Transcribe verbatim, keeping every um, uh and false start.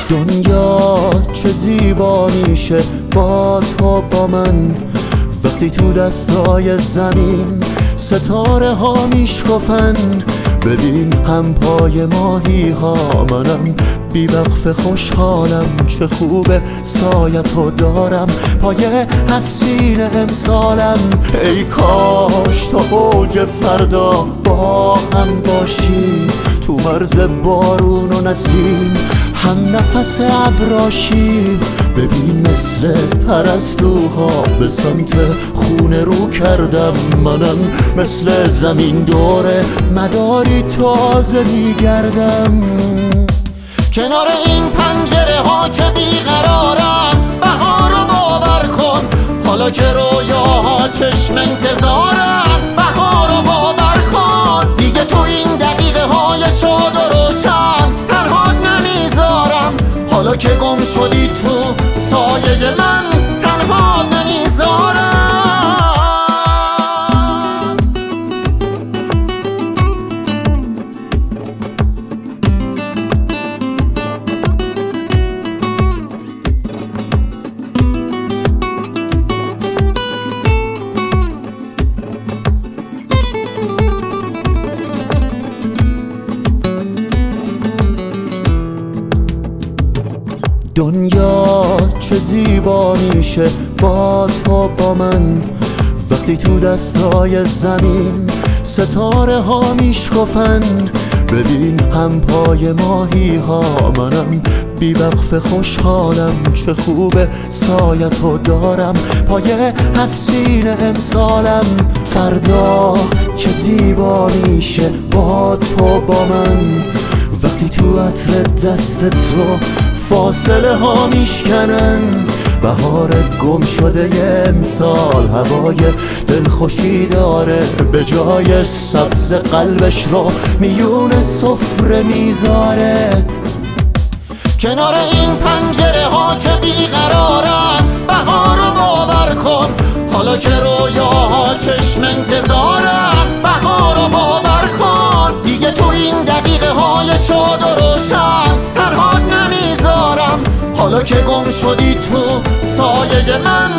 دنیا چه زیبا میشه با تو با من، وقتی تو دستای زمین ستاره ها میشکفن. ببین هم پای ماهی ها، منم بی وقف خوشحالم. چه خوبه سایتو دارم پای هفسین امسالم. ای کاش تا اوج فردا با هم باشیم، تو مرز بارون و نسیم هم نفس ابراشیم. ببین مثل پرستوها به سمت خونه رو کردم، منم مثل زمین دور مداری تازه میگردم. کنار این پنجره ها که بیقرارم، بهارو باور کن حالا که رویاها چشم انتظارم. بهارو باور کن دیگه تو این دقیقه های شاد و روشن تنهات نمیذارم. حالا که گم شدی تو سایه من تنهات نمیذارم. دنیا چه زیبا میشه با تو با من، وقتی تو دستای زمین ستاره ها میشکفن. ببین هم پای ماهی ها، منم بی وقف خوشحالم. چه خوبه سایتو دارم پای هفسین امسالم. فردا چه زیبا میشه با تو با من، وقتی تو عطر دست تو فاصله ها میشکنن. بهار گم شده امسال هوای دلخوشی داره، به جای سبز قلبش رو میون سفره میذاره. کنار این پنجره ها که بیقرارم، بهارو باور کن حالا که رویاها چشم انتظارم. بهارو باور کن دیگه تو این دقیقه های شاد و روشن تنهات نمیذارم. حالا که گم شدی تو سایه من